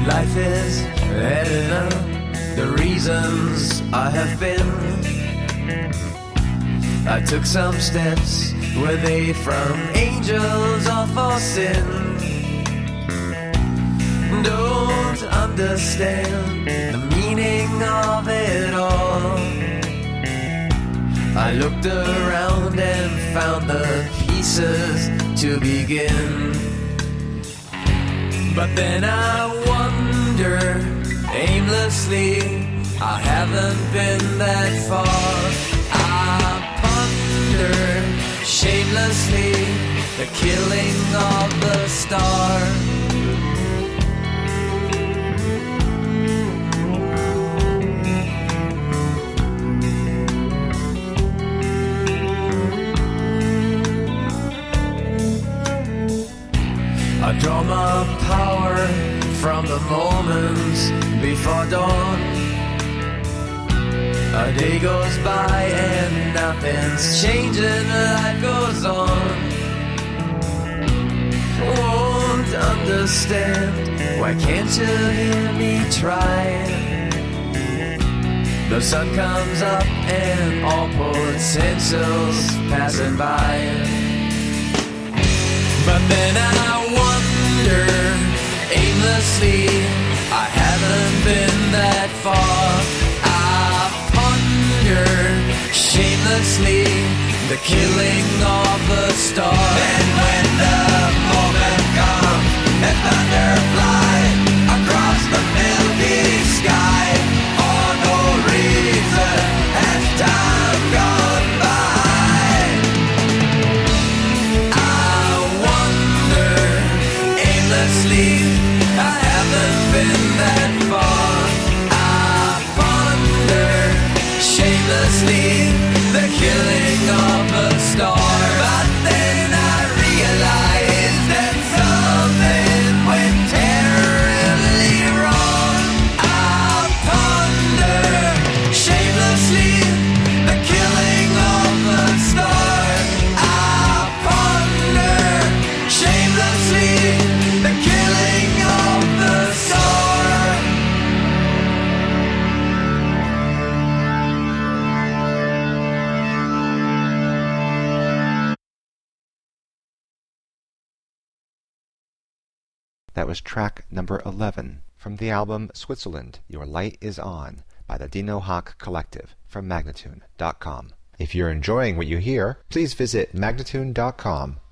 Life is adding up the reasons I have been. I took some steps, were they from angels or for sin? Don't understand the meaning of it all. I looked around and found the pieces to begin. But then I wonder aimlessly, I haven't been that far. I ponder shamelessly the killing of the star. I draw my power from the moments before dawn. A day goes by and nothing's changing, life goes on. Won't understand, why can't you hear me try? The sun comes up and all potential's passing by. But then I wonder aimlessly, I haven't been that far. I ponder shamelessly the killing of the star. And when the moment comes and thunder fly across the milky sky, for no reason has time gone by. I haven't been that far. I ponder shamelessly the killing of a star. But then I realize that something went terribly wrong. I ponder shamelessly the killing of a star. I ponder shamelessly the killing of the star. That was track number 11 from the album Switzerland, Your Light Is On by the Dino Hawk Collective from Magnatune.com. If you're enjoying what you hear, please visit Magnatune.com